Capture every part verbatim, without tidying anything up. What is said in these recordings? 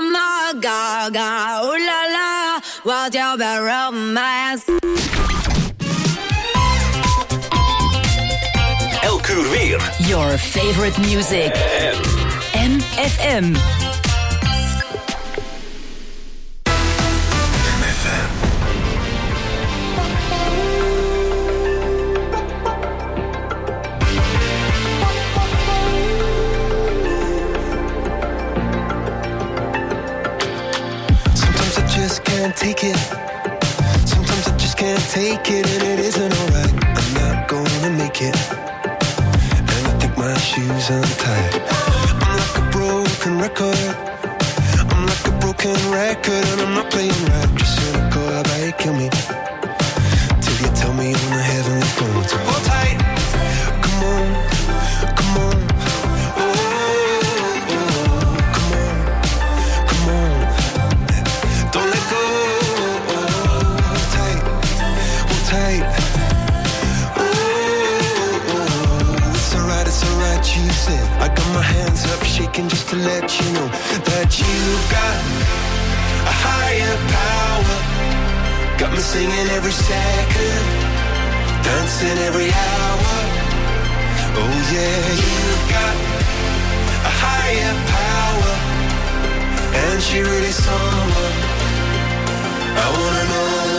my gaga, ooh la la, what's your bad romance? Elk uur weer. Your favorite music. M F M. Can't take it. Sometimes I just can't take it, and it isn't alright. I'm not gonna make it, and I think my shoes untied. I'm like a broken record. I'm like a broken record, and I'm not playing right. Just cynical, how about you kill me till you tell me on the heavenly phone. So hold tight, come on, come on. I got my hands up shaking just to let you know that you've got a higher power. Got me singing every second, dancing every hour. Oh yeah, you've got a higher power, and she really someone I wanna know.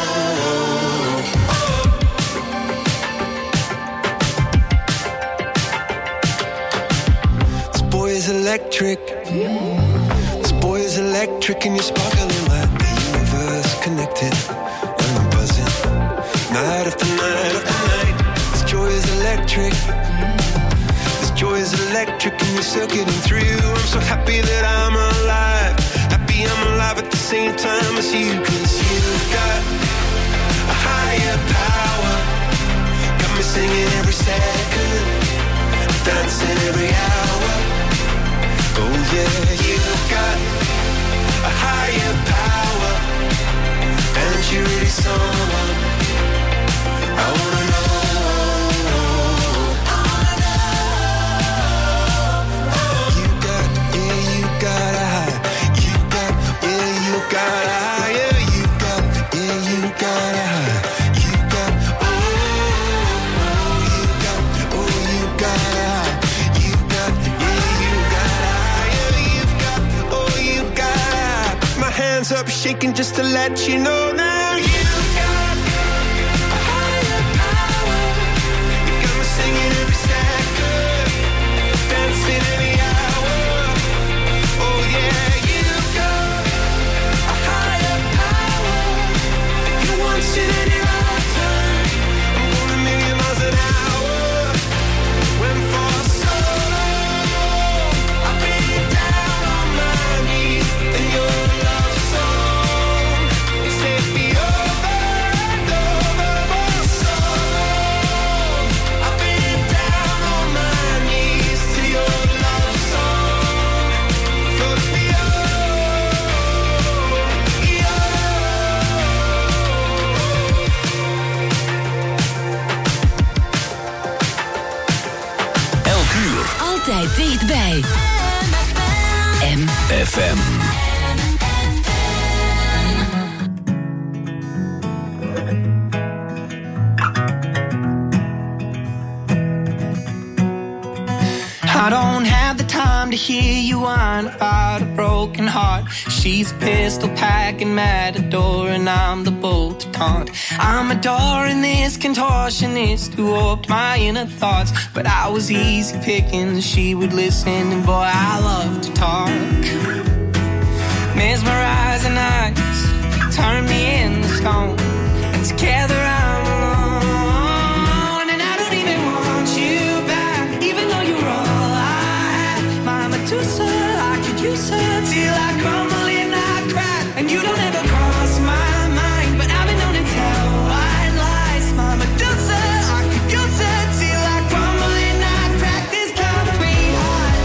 Electric. This boy is electric, and you're sparkling like the universe connected. And I'm buzzing night after night after night. This joy is electric. This joy is electric, and you're circuiting through. I'm so happy that I'm alive. Happy I'm alive at the same time as you, 'cause you've got a higher power. Got me singing every second, dancing every hour. Oh yeah, you've got a higher power, and you're really someone I wanna know. I wanna know. You got, yeah, you got a high. You got, yeah, you got a higher. You got, yeah, you got a high. You got, oh, oh, you got, oh, you got a high. You got, yeah, you got a hands up shaking just to let you know now you've got a higher power. You got me singing every second, dancing every hour. Oh yeah, you've got a higher power. You want it in your lifetime. I'm going a million miles an hour. When for so long I've been down on my knees and you're altijd dichtbij. M F M. I don't have the time to hear you whine about a broken heart. She's a pistol packing matador, and I'm the bull to taunt. I'm adoring this contortionist who warped my inner thoughts, but I was easy picking, she would listen, and boy, I love to talk. Mesmerizing eyes turn me into stone, and together I'm alone, and I don't even want you back, even though you're all I have. My Medusa, I could use her till I crumble and I crack, and you don't ever cross my mind, but I've been known to tell white lies. My Medusa, I could use her till I crumble and I crack. This concrete heart,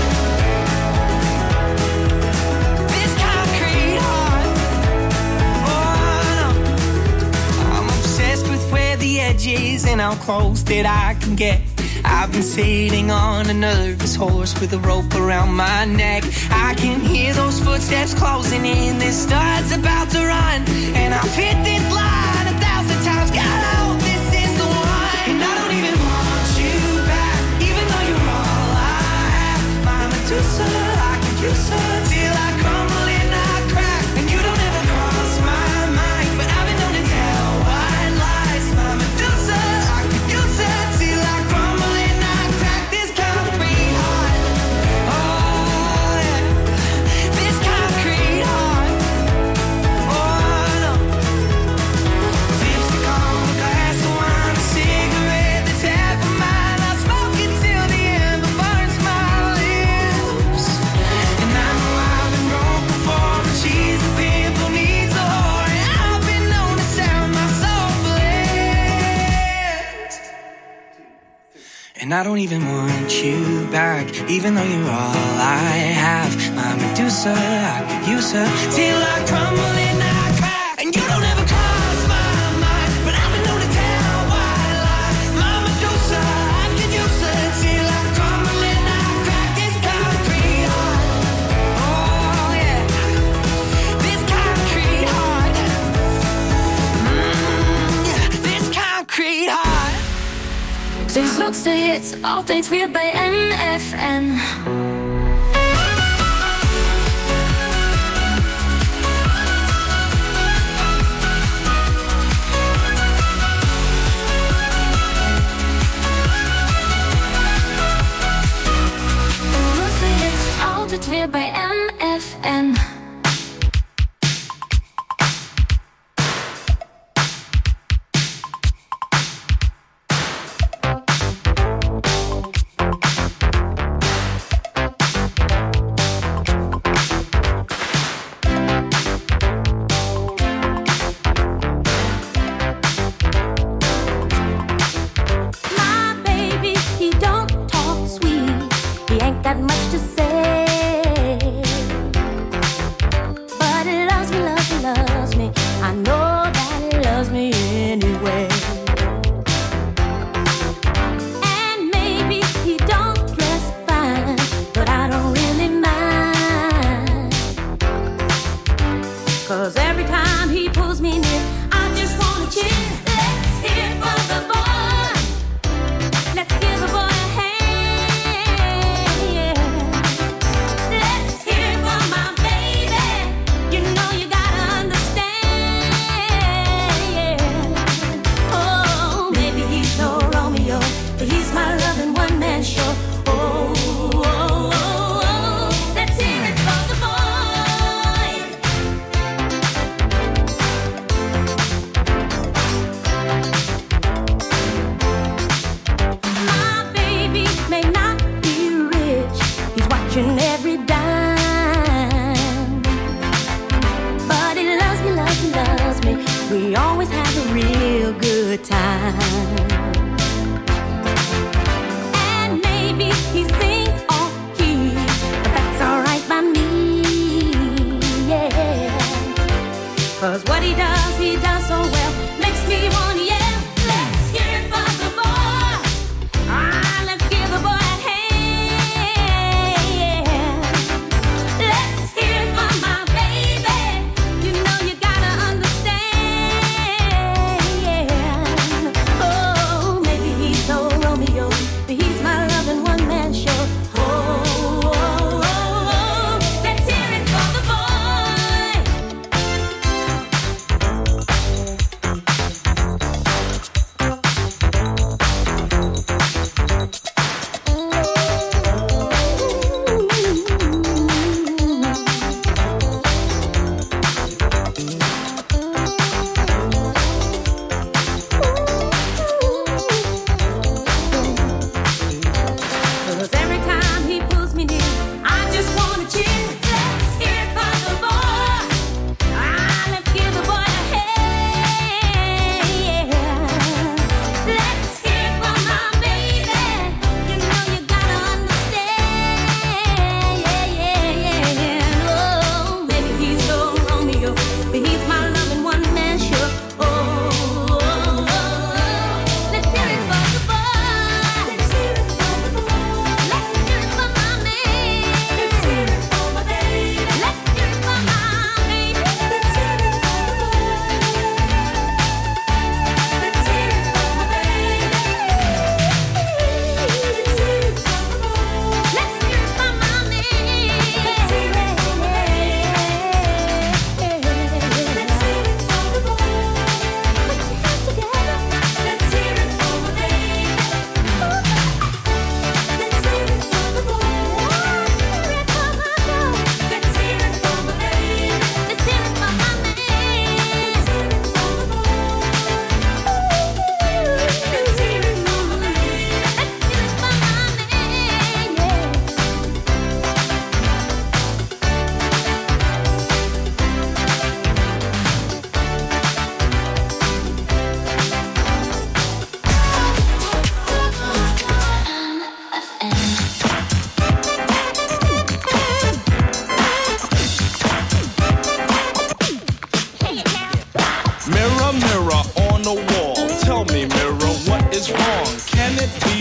this concrete heart. Oh no, I'm obsessed with where the edge is and how close that I can get. I've been sitting on a nervous horse with a rope around my neck. I can hear those footsteps closing in. This star's about to run, and I've hit this line a thousand times. God, I hope this is the one. And I don't even want you back, even though you're all I have. My Medusa, I could use her till I crumble and I crack. And you don't ever cross my mind, but I've been known to tell white lies. My Medusa, I could use her till I crumble and I crack. This concrete heart, oh yeah, this concrete heart, oh no. Lipstick on a glass of wine, a cigarette that's half of mine. I smoke it till the ember burns my lips. And I know I've been broke before, but she's a pimple needs a whore. And I've been known to sound my soul for less. And I don't even want you back, even though you're all I have. My Medusa, I could use her till I crumble and I crack. And you don't ever cross my mind, but I've been known to tell white lies. My Medusa, I could use her till I crumble and I crack. This concrete heart, oh yeah, this concrete heart, mm, yeah, this concrete heart. Sinds grootste hits, altijd weer bij N F M. Grootste hits, altijd weer bij N F M. My baby, he don't talk sweet. He ain't got much to say. But he loves me, loves me, loves me. I know that he loves me anyway. And maybe he don't dress fine, but I don't really mind. 'Cause every time he pulls me near, I just wanna chill. Let's hear it for the boy. Let's give the boy a hand, yeah. Let's hear it for my baby. You know you gotta understand, yeah. Oh, maybe he's no Romeo, but he's my loving one-man show. Oh, oh, oh, oh. Let's hear it for the boy. My baby may not be rich, he's watching every dime. But he loves me, loves me, loves me. We always have a real good time. And maybe he sings off key, but that's alright by me, yeah. 'Cause what he does, he does so well, makes me wanna yell. Let's hear it for the boy. Ah, let's give the boy a hand, yeah. Let's hear it for my baby. You know you gotta understand, yeah. Oh, maybe he's no Romeo, but he's my loving one-man show. Oh, oh, oh, oh. Let's hear it for the boy.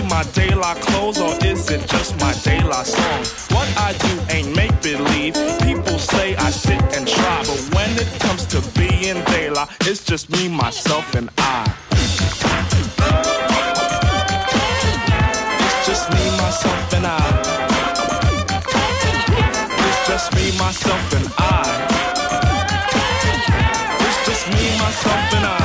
my De La clothes or is it just my De La song? What I do ain't make-believe. People say I sit and try, but when it comes to being De La, it's just me, myself, and I. It's just me, myself, and I. It's just me, myself, and I. It's just me, myself, and I.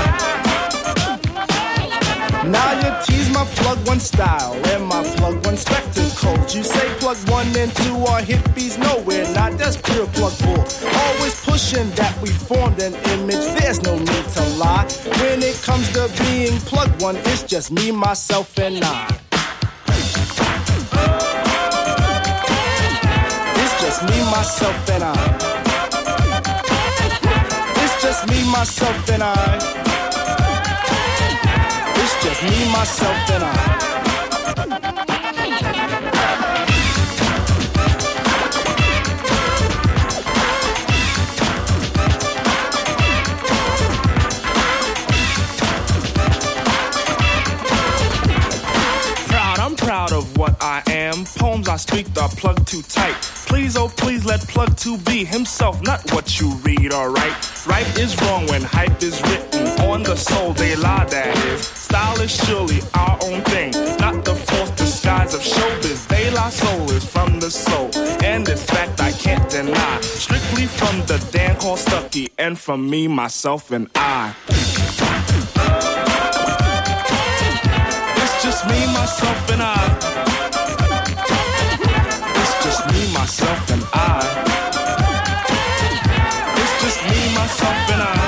Now you tease my plug one style and my plug one spectacles. You say plug one and two are hippies, no we're not, that's pure plug bull. Always pushing that we formed an image, there's no need to lie. When it comes to being plug one, it's just me, myself, and I. It's just me, myself, and I. It's just me, myself, and I. It's just me, myself, and I. Proud, I'm proud of what I am. Poems I speak are plugged too tight. Please, oh please, let plug two be himself, not what you read, alright? Right is wrong when hype is written on the soul, they lie, that is. Style is surely our own thing, not the false disguise of showbiz. De La soul is from the soul, and in fact I can't deny. Strictly from the Dan called Stucky, and from me, myself, and I. It's just me, myself, and I. It's just me, myself, and I. It's just me, myself, and I.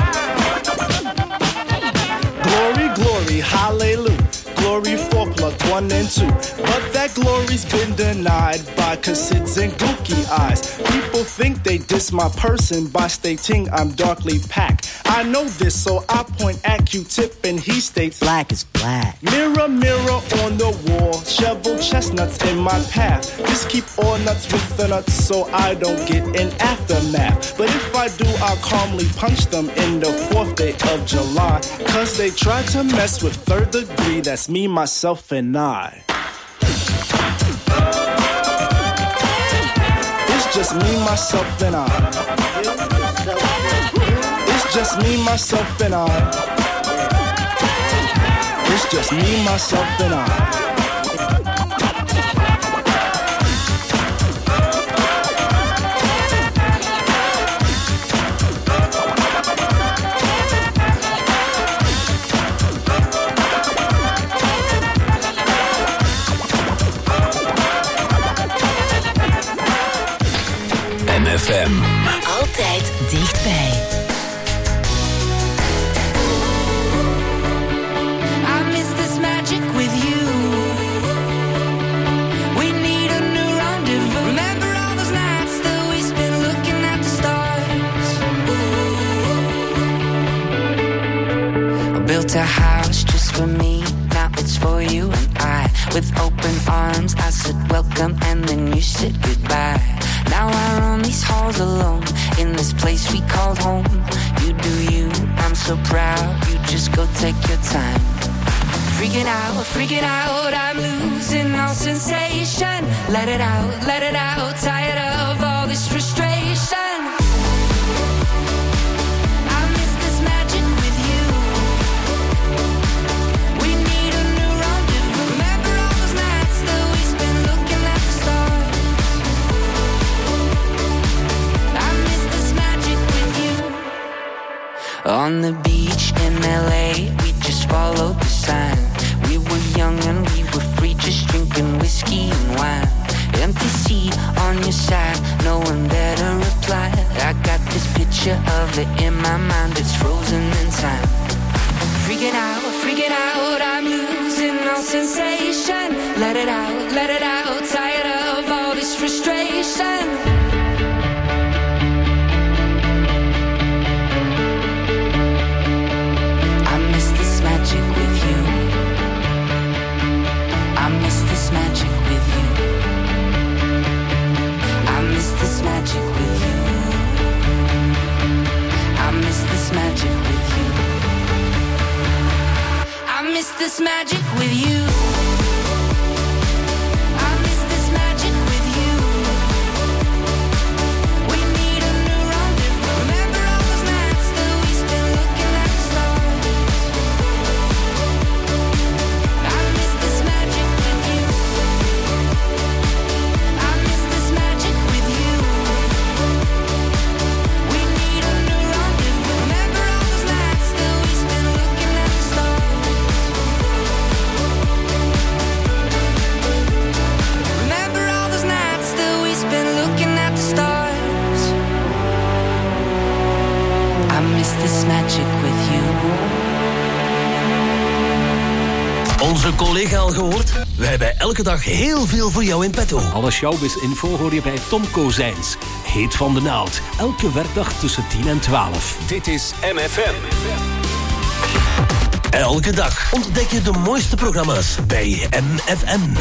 Glory, glory, hallelujah. Glory for plug one and two. But that glory's been denied by cassids and gookie eyes. People think they diss my person by stating I'm darkly packed. I know this, so I point at Q-Tip and he states black is black. Mirror, mirror on the wall, shovel chestnuts in my path. Just keep all nuts with the nuts so I don't get an aftermath. But if I do, I'll calmly punch them in the fourth day of July. Cause they tried to mess with third degree, that's me, myself, and I. It's just me, myself, and I. It's just me, myself, and I. It's just me, myself, and I. M F M. Altijd dichtbij. I miss this magic with you. We need a new rendezvous. Remember all those nights that we spent looking at the stars. I built a house just for me. Now it's for you and I. With open arms I said welcome and then you said goodbye. Now I roam these halls alone in this place we called home. You do you, I'm so proud. You just go take your time. Freaking out, freaking out, I'm losing all sensation. Let it out, let it out, tired of all this frustration. I miss this magic with you. We need a new rendezvous. Remember all those nights that we spent looking at the stars. I miss this magic with you. On the beach in L A, we just followed the sign. We were young and we were free, just drinking whiskey and wine. Empty seat on your side, no one there to reply. I got this picture of it in my mind, it's frozen in time. Freaking out, freaking out, I'm losing all sensation. Let it out, let it out, tired of all this frustration. I miss this magic with you. I miss this magic with you. I miss this magic with you. I miss this magic with you. I miss this magic with you. magic with you. Onze collega al gehoord? We hebben elke dag heel veel voor jou in petto. Alle showbiz-info hoor je bij Tom Kozijns. Heet van de naald. Elke werkdag tussen tien en twaalf. Dit is M F M. Elke dag ontdek je de mooiste programma's bij M F M.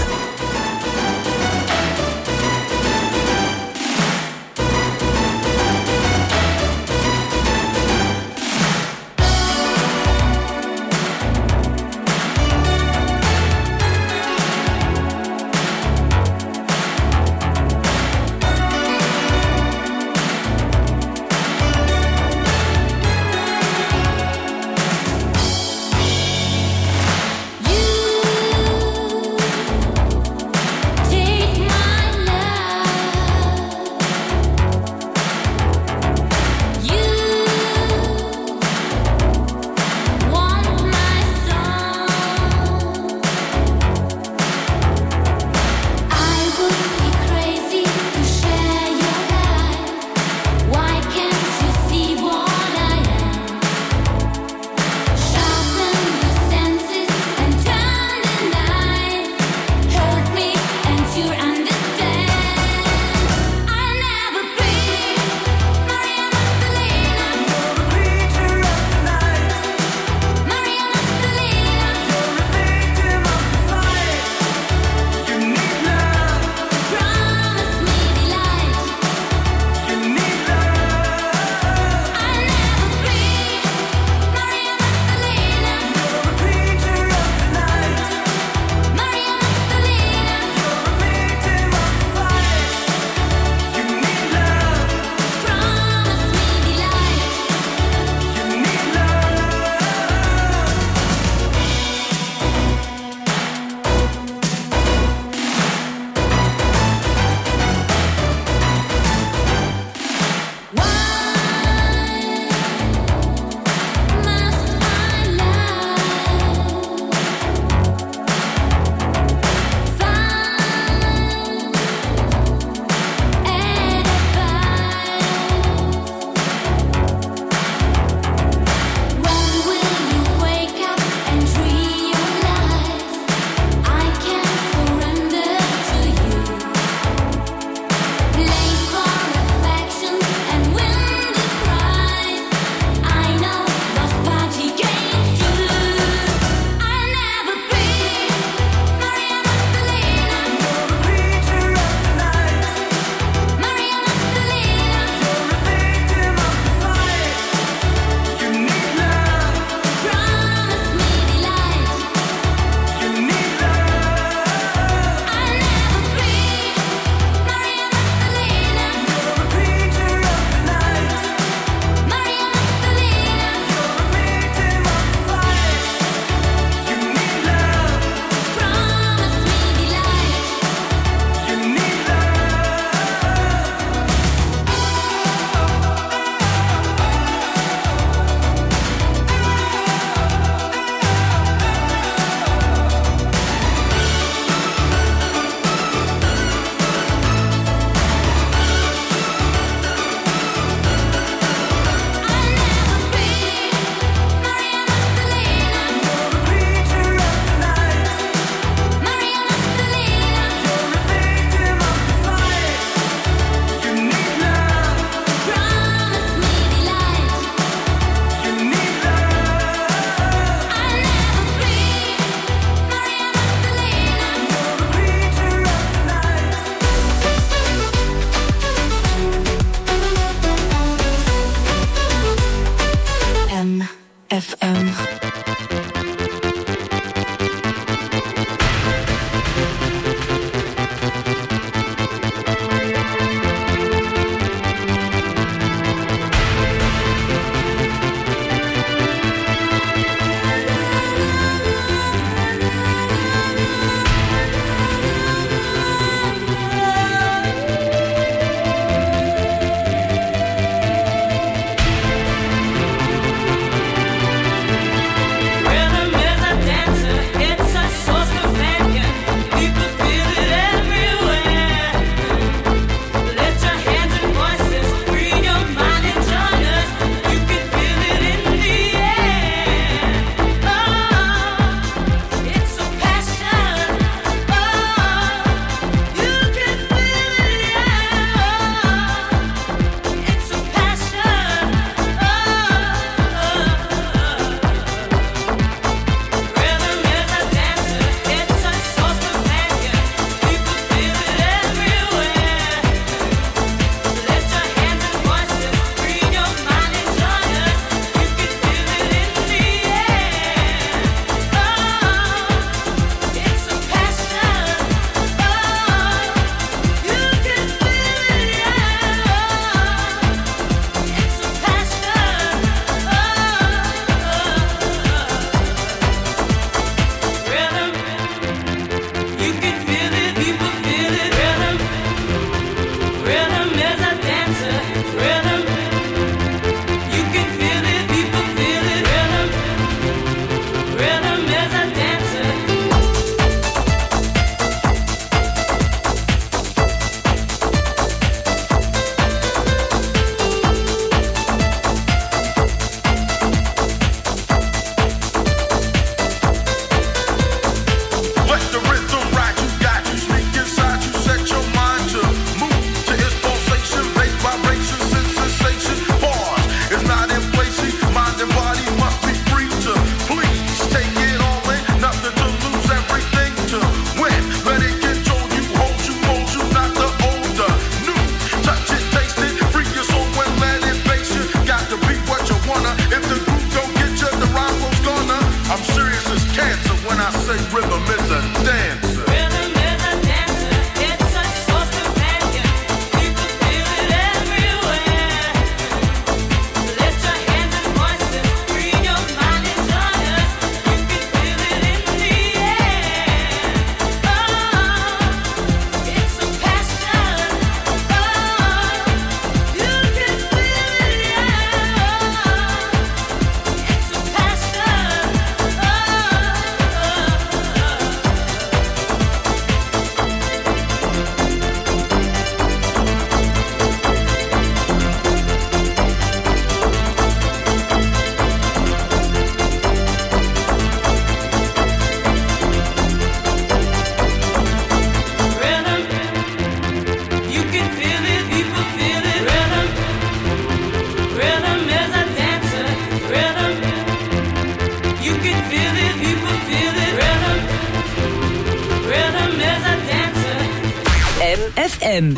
M.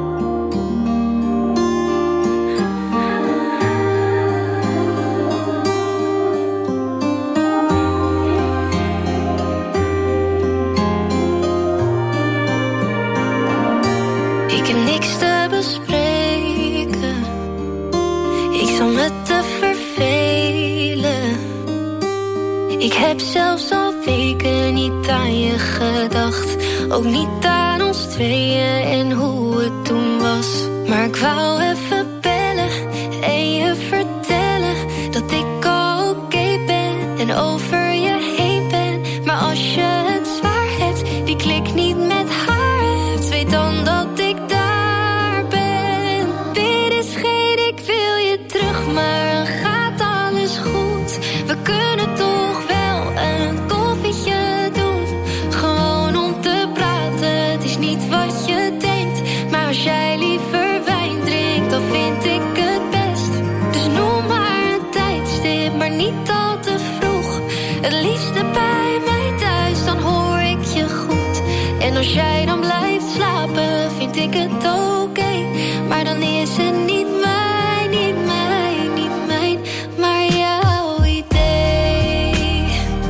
Ik heb niks te bespreken. Ik zal me te vervelen. Ik heb zelfs al weken niet aan je gedacht. Ook niet aan ons tweeën en hoe het toen was. Maar ik wou even bellen en je vertellen dat ik al oké ben en over je heen ben. Maar als je het zwaar hebt, die klik niet met haar hebt, weet dan dat ik daar ben. Dit is geen ik wil je terug, maar dan gaat alles goed. We kunnen toch wel een koffietje doen, gewoon om te praten. Het is niet wat je denkt, maar als jij liever wijn drinkt, dan vind ik het best. Dus noem maar een tijdstip, maar niet al te vroeg. Het liefste bij mij thuis, dan hoor ik je goed. En als jij dan blijft slapen, vind ik het oké. Maar dan is het niet mijn, niet mijn, niet mijn, maar jouw idee.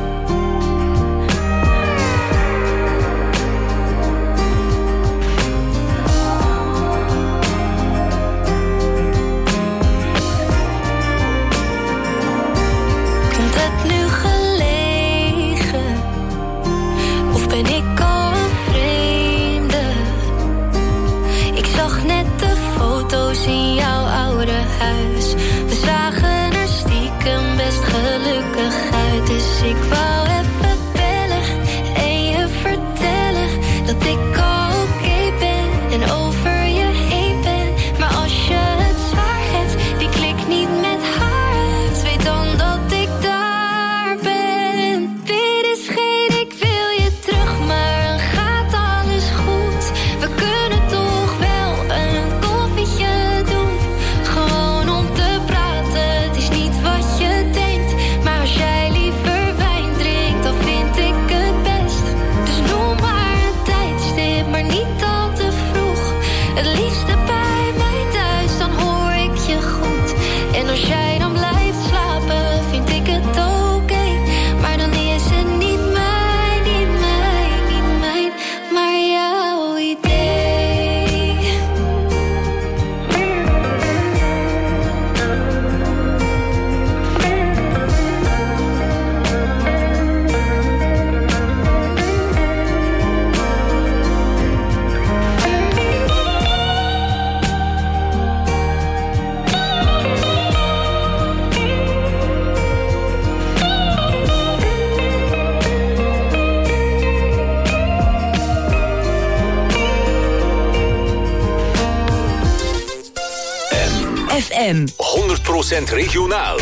Komt het nu gelegen? Of ben ik al een vreemde? Ik zag net de foto's in jouw oude huis. We zagen er stiekem best gelukkig uit. Dus ik wou even bellen en je vertellen dat ik al oké ben en over je heen ben. Maar als je het zwaar hebt, die klik niet met haar uit, weet dan dat ik daar ben. Dit is geen ik wil je terug, maar dan gaat alles goed. We kunnen toch wel een koffietje doen, gewoon om te praten. Het is niet wat je denkt, maar als jij liever wijn drinkt, dan vind ik het best. Dus noem maar een tijdstip, maar niet al te vroeg. Het liefste bij mij thuis, dan hoor ik je goed. En als jij dan blijft slapen, vind ik het oké. Maar dan is het niet mijn, niet mijn, niet mijn, maar jouw idee. F M. honderd procent regionaal.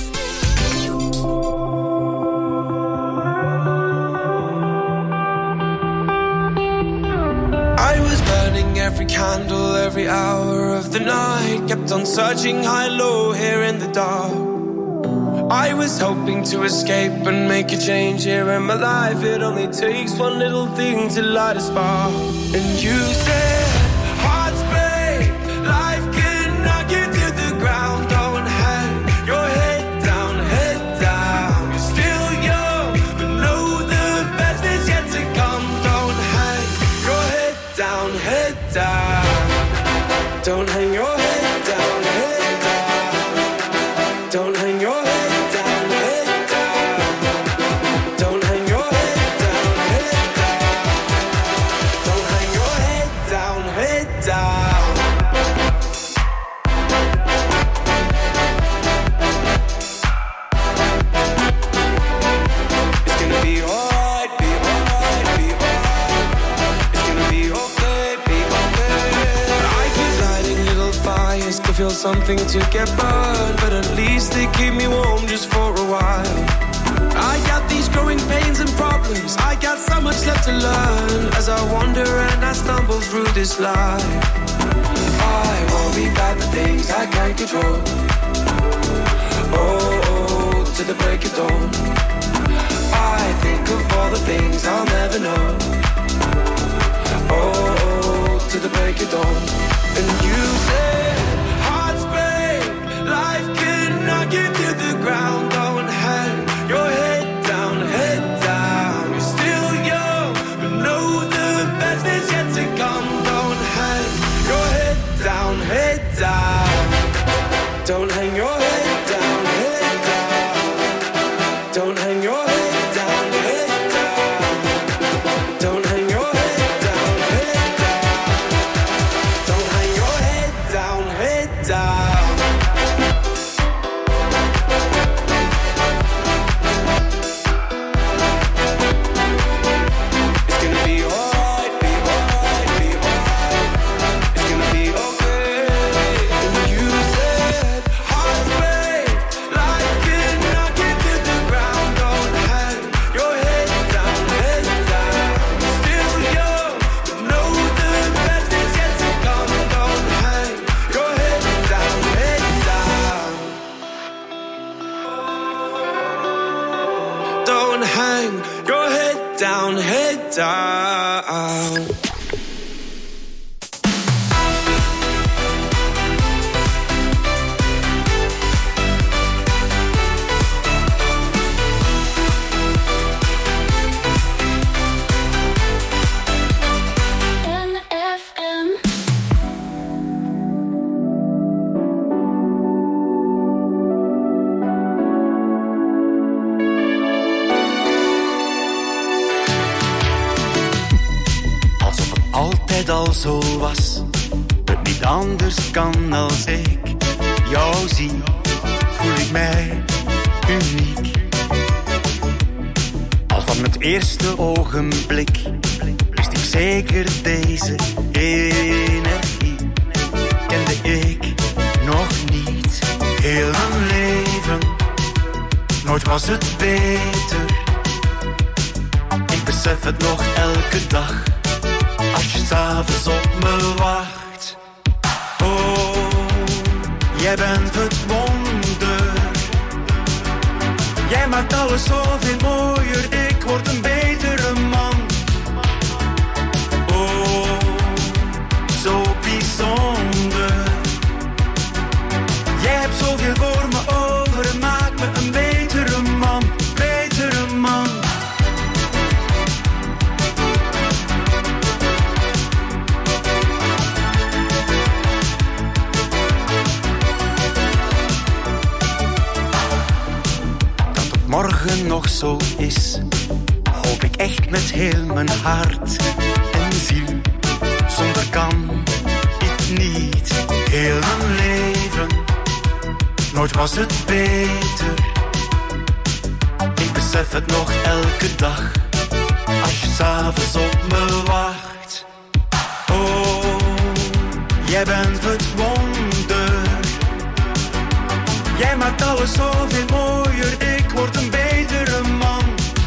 I was burning every candle, every hour of the night. Kept on searching high, low, here in the dark. I was hoping to escape and make a change here in my life. It only takes one little thing to light a spark. And you said, hearts break, life can knock you to the ground. Don't hang your head down, head down. You're still young, but know the best is yet to come. Don't hang your head down, head down. Don't hang your head down, head down. Don't hang your head down, head down. Don't hang your head down, head down. Don't hang your head down, head down. It's gonna be alright, be alright, be alright. It's gonna be okay, be okay. I keep lighting little fires to feel something to get burned, but at least they keep me warm just for a while. I got these growing pains and problems, I got so much left to learn as I wander and I stumble through this life. I worry about the things I can't control. Oh, oh, to the break of dawn. I think of all the things I'll never know. Oh, oh, to the break take it on. And you said hearts break, life can knock you to the ground. Don't hang your head down, head down. You're still young, but know the best is yet to come. Don't hang your head down, head down. Don't hang your head down, head down. Don't hang your head down, head down. Don't hang your head down, head down. Don't hang your head down, head down. It's gonna be alright, be alright, be alright. It's gonna be okay. And you said hearts break, life can knock you to the ground. Don't hang your head down, head down. Still young, but know the best is yet to come. Don't hang your head down, head down. Don't hang your head down, head down. N F M. Alsof het altijd al zo was, het niet anders kan als ik jou zie, voel ik mij uniek. Al van het eerste ogenblik wist ik zeker deze energie. Kende ik nog niet heel mijn leven, nooit was het beter. Ik besef het nog elke dag, als je s'avonds op me wacht. Oh, jij bent het wonder. Jij maakt alles zoveel mooier, ik word een betere man. Oh, zo bijzonder. Jij hebt zoveel voor me over, het maakt me een betere man, betere man. Morgen nog zo is, hoop ik echt met heel mijn hart en ziel. Zonder kan ik niet, heel mijn leven, nooit was het beter. Ik besef het nog elke dag, als je s'avonds op me wacht. Oh, jij bent het wonder. Jij maakt alles zoveel mooier, ik word een betere man.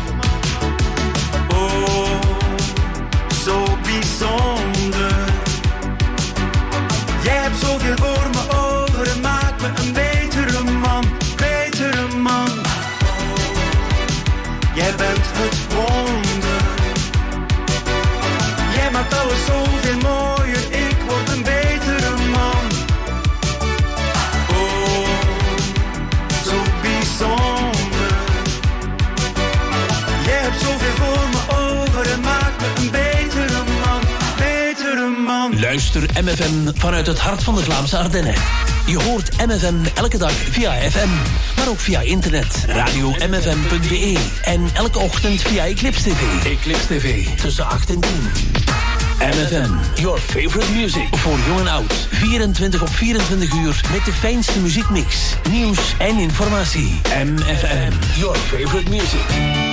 Oh, zo bijzonder. Jij hebt zoveel voor me over, het maakt me een betere man, betere man. Jij bent het wonder. Jij maakt alles zoveel mooier, ik word een betere man. Jij hebt zoveel voor me over, het maakt me een betere man, betere man. Luister M F M vanuit het hart van de Vlaamse Ardennen. Je hoort M F M elke dag via F M, maar ook via internet, radio m f m punt b e en elke ochtend via Eclipse T V. Eclipse T V, tussen acht en tien. M F M, your favorite music. Voor jong en oud. vierentwintig op vierentwintig uur met de fijnste muziekmix, nieuws en informatie. M F M, your favorite music.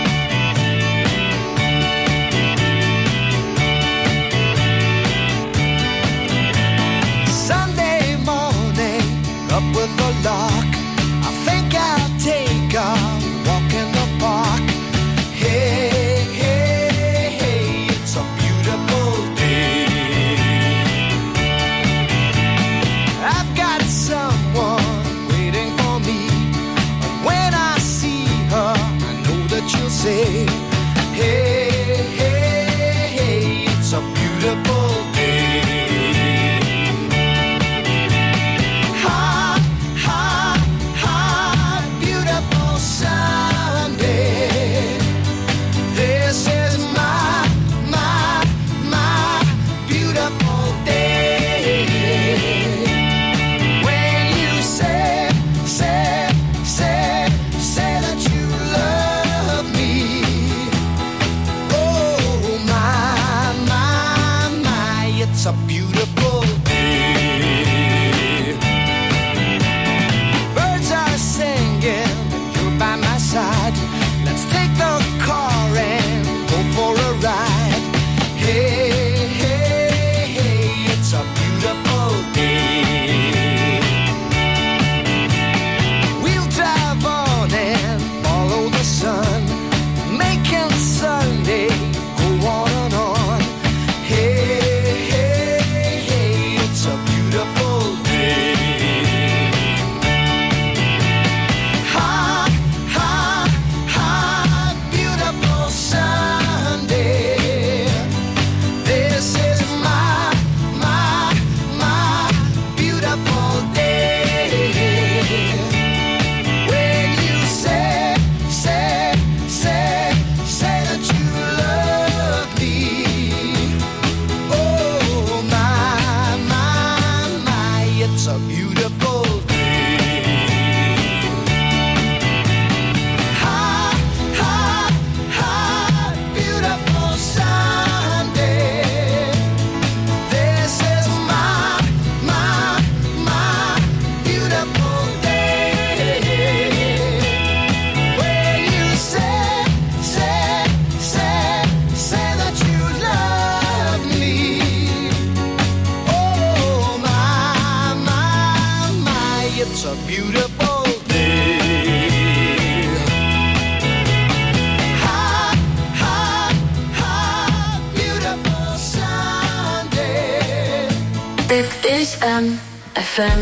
Sunday morning, up with the lark. I think I'll take a walk in the park. Hey, hey, hey, it's a beautiful day. I've got someone waiting for me. And when I see her, I know that she'll say, hey, hey, hey, it's a beautiful day. Dit is M F M.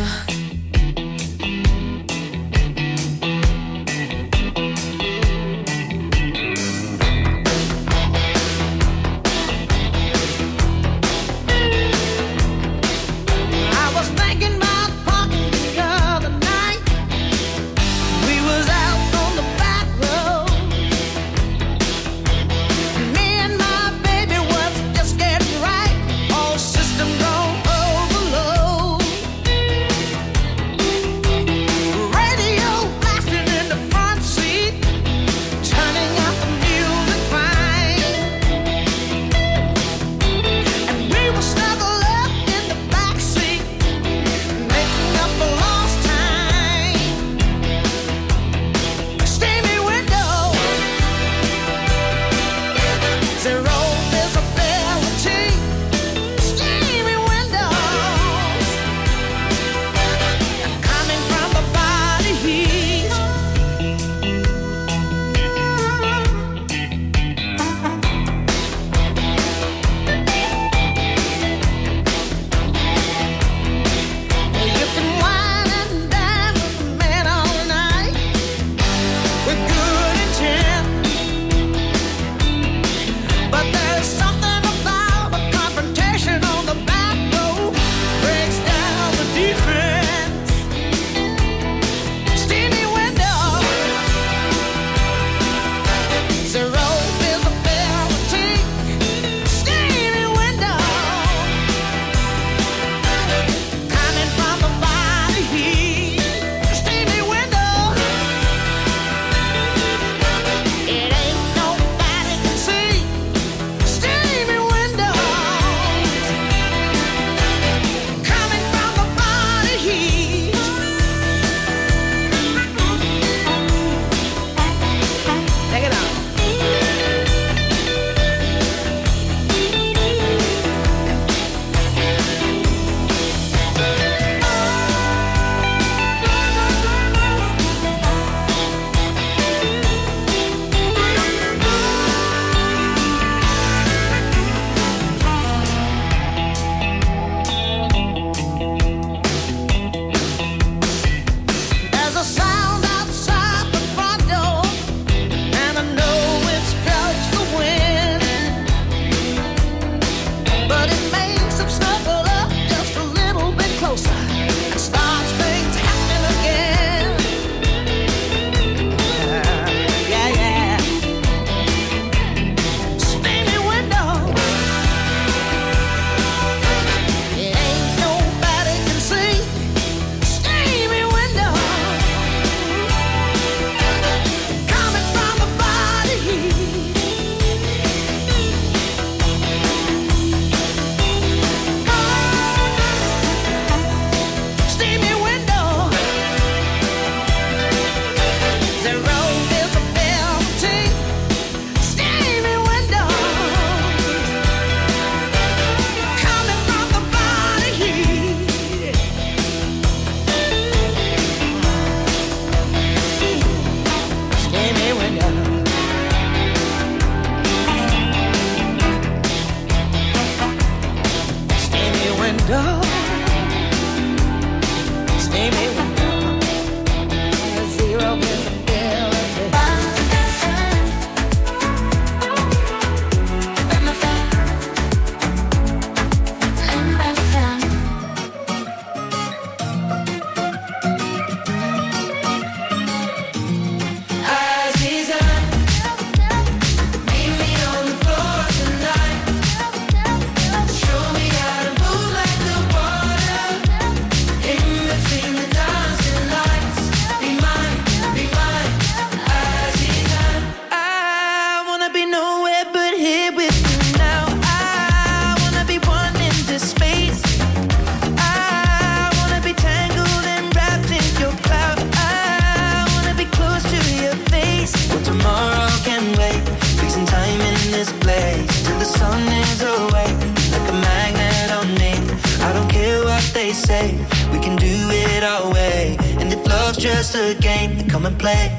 Just a game, come and play.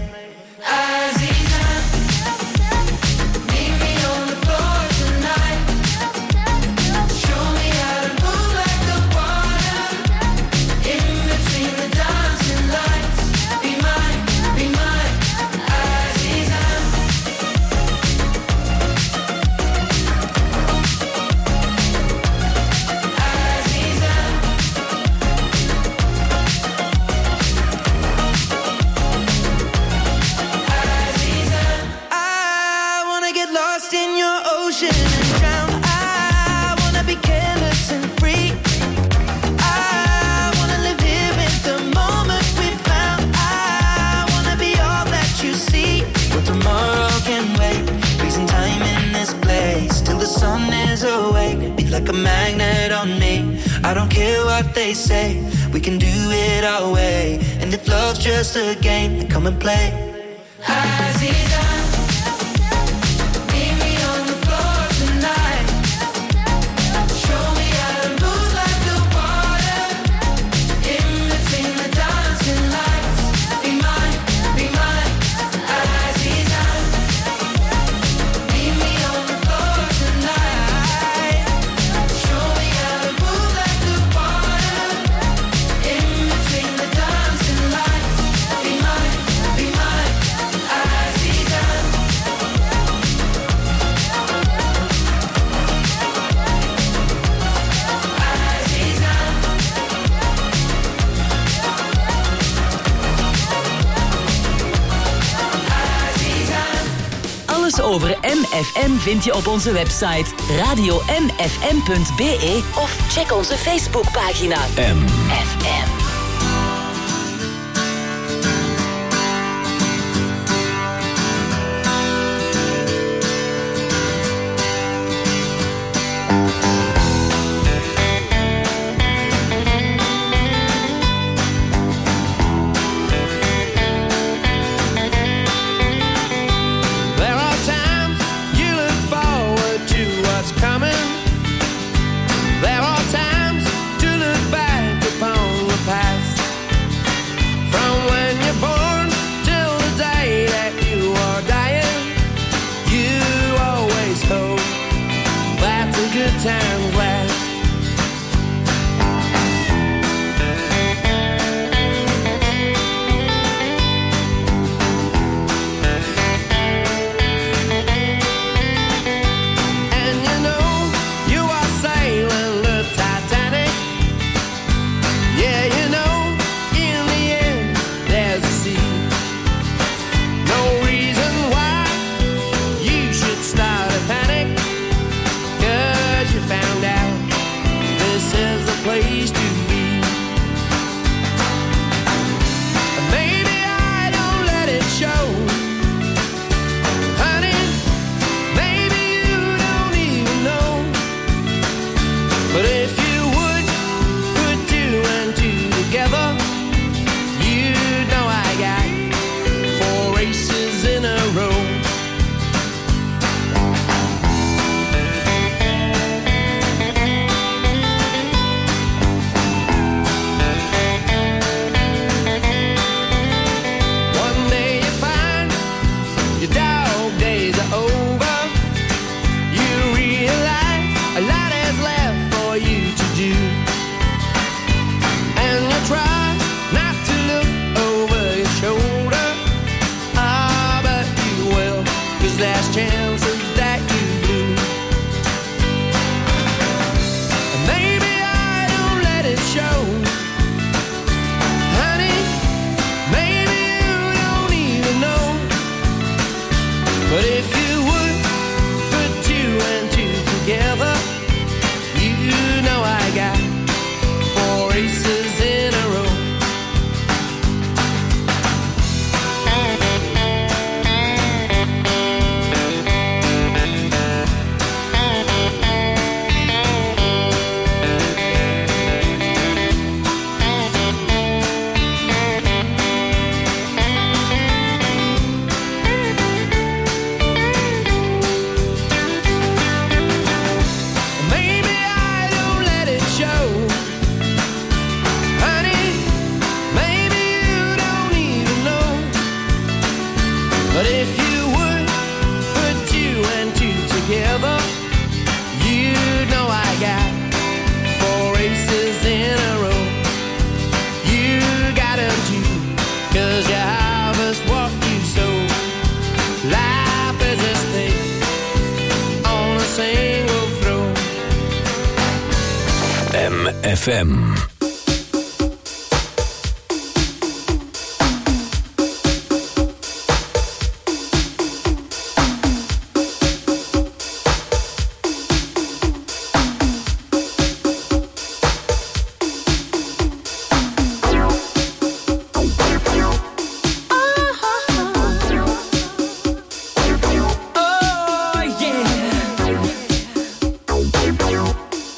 Aziza, meet me on the floor tonight. Show me how to move like the water. like a magnet on me. I don't care what they say, we can do it our way. And if love's just a game, then come and play. Aziza, meet me on the floor tonight. Show me how to move like the water in between the dancing lights. Be mine, be mine, Aziza. Meet me on the floor tonight. Show me how to move like the water in between the dancing lights. Be mine, be mine, Aziza. Alles over M F M vind je op onze website radio m f m punt b e of check onze Facebookpagina M F M. There are times you look forward to what's coming. There are times to look back upon the past. From when you're born till the day that you are dying, you always hope that the good times last. And you know you are sailing the Titanic. Yeah, you know in the end there's a sea. No reason why you should start a panic, 'cause you found out this is the place to be. Maybe I don't let it show, honey. Maybe you don't even know. But if you would put two and two together, you know I got four races in a row. One day you find your dog days are over. You realize a lot is left for you to do. And you try not to look over your shoulder. Ah, but you will, 'cause there's chances that you do. And maybe I don't let it show, honey. Maybe you don't even know. But if you would put two and two together, you know I got four aces in a row. Maybe I don't let it show, honey. Maybe you don't even know. But if you would put two and two together, you know I got four aces in a row. You got 'em too, 'cause you harvest what you sow. Life is a steak on a single throw. M F M. Oh yeah.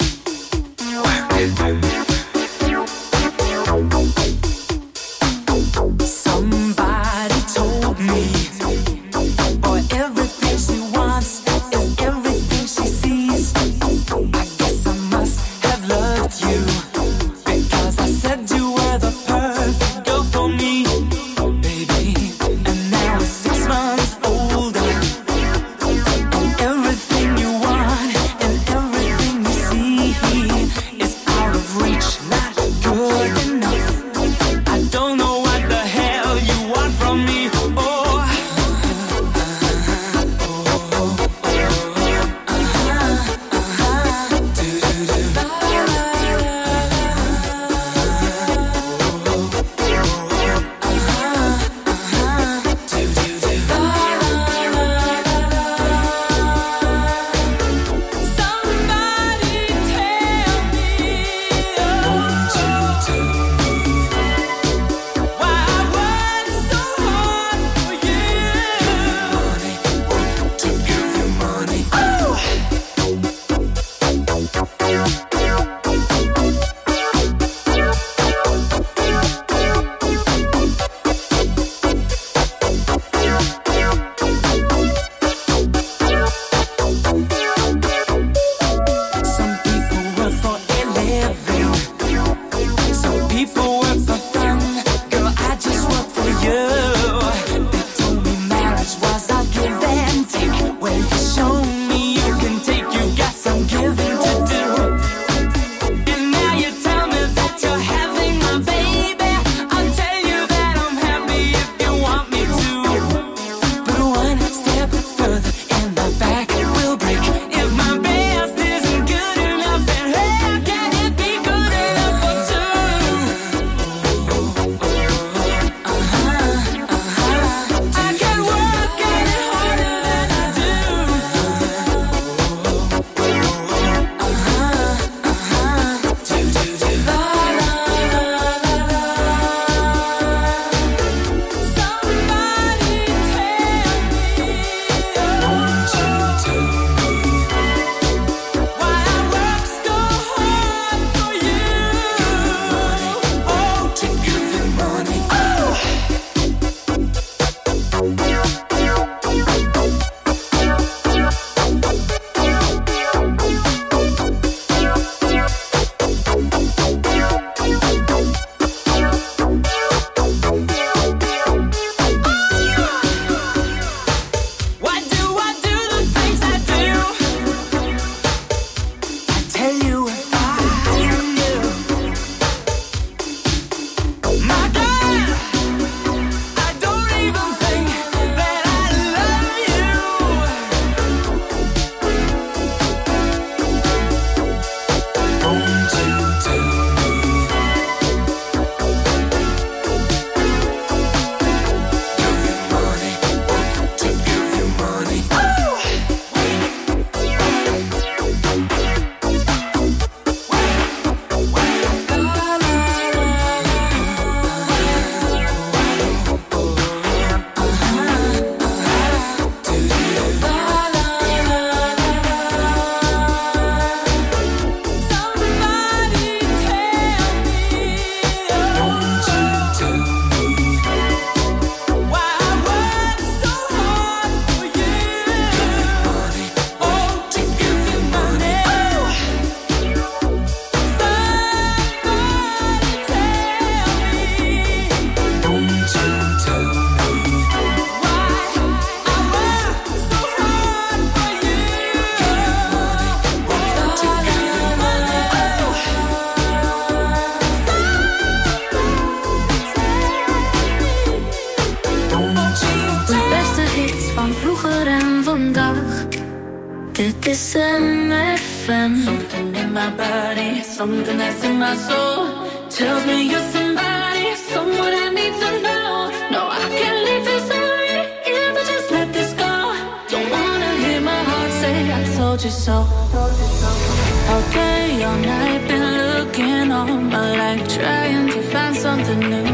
Dit is M F M. Something in my body, something that's in my soul tells me you're somebody, someone I need to know. No, I can't leave this already if I just let this go. Don't wanna hear my heart say I told you so. All day, all night, been looking all my life, trying to find something new.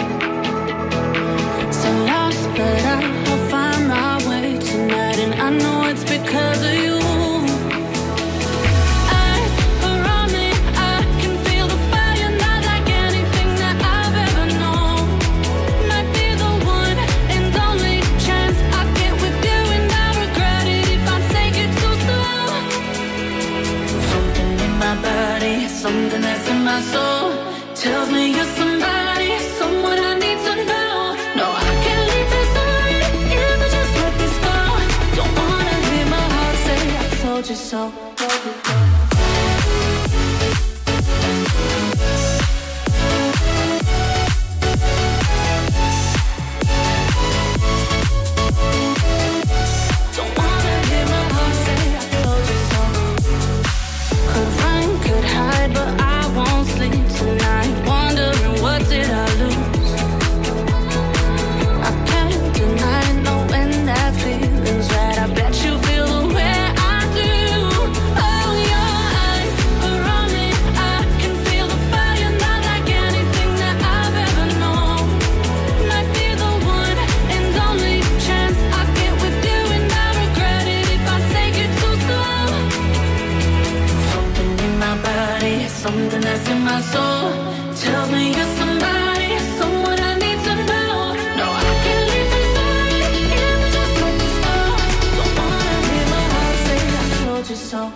So lost, but I'll find my way tonight, and I know it's because of you. Something that's in my soul tells me you're somebody, someone I need to know. No, I can't leave this already if I just let this go. Don't wanna hear my heart say I told you so. Something that's in my soul tells me you're somebody, someone I need to know. No, I can't leave this already if I just let this go. Don't wanna hear my heart say I told you so.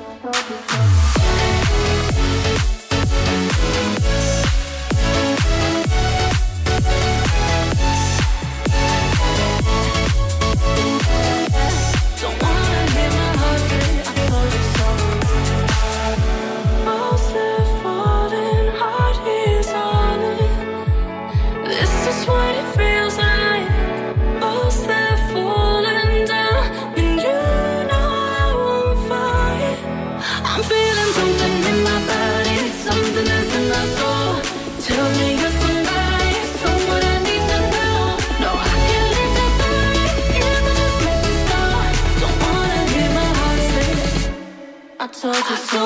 I told you so.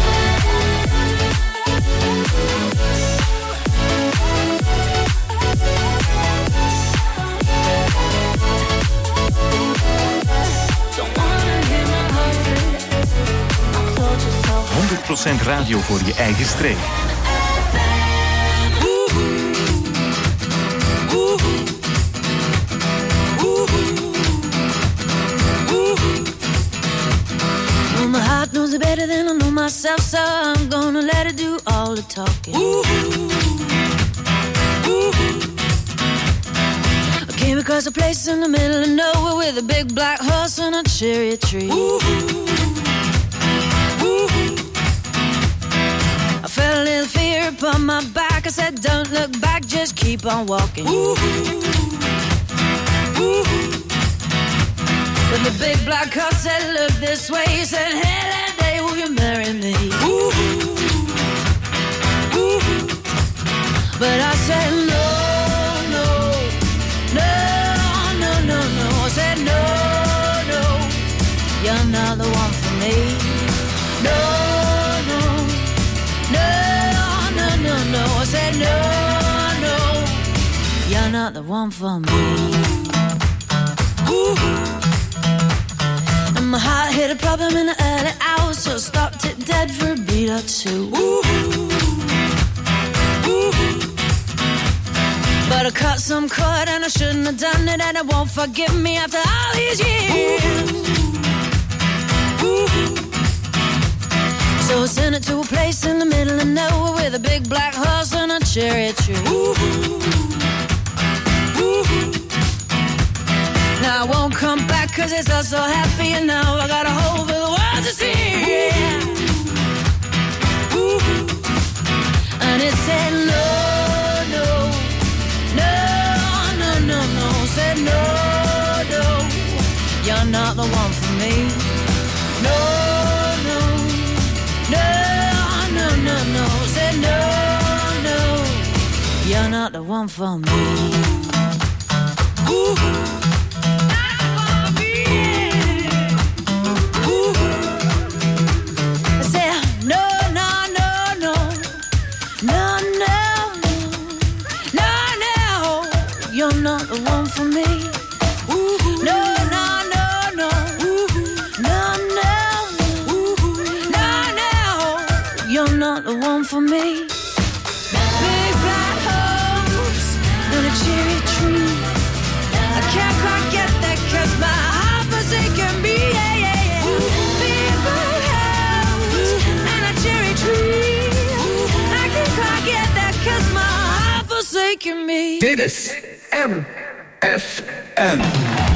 honderd procent radio voor je eigen streek. My heart knows it better than I know myself, so I'm gonna let it do all the talking. Ooh. Ooh. I came across a place in the middle of nowhere with a big black horse and a cherry tree. Ooh. Ooh. I felt a little fear upon my back. I said, don't look back, just keep on walking. Ooh. Ooh. But the big black horse said, look this way. He said, hey, that day will you marry me? Ooh. Ooh. But I said, no, no, no, no, no, no. I said, no, no, you're not the one for me. No, no, no, no, no, no. I said, no, no, you're not the one for me. Ooh. My heart hit a problem in the early hours, so stopped it dead for a beat or two. Ooh. Ooh. But I cut some cord and I shouldn't have done it, and it won't forgive me after all these years. Ooh. So I sent it to a place in the middle of nowhere with a big black horse and a cherry tree. Ooh. Ooh. Now I won't come back cause it's all so happy, and now I got a hole for the world to see. Yeah. Ooh. And it said no, no, no, no, no, no. Said no, no, you're not the one for me. no, no, no, no, no, no. Said no, no, you're not the one for me. Ooh. Not the one for me. Ooh, no, no, no, no. Ooh, no, no, Ooh, no, no. You're not the one for me. Big black holes and a cherry tree. I can't quite get that 'cause my heart forsaken me. Yeah, yeah, yeah. Big black holes and a cherry tree. I can't quite get that 'cause my heart forsaken me. Dit is M F M.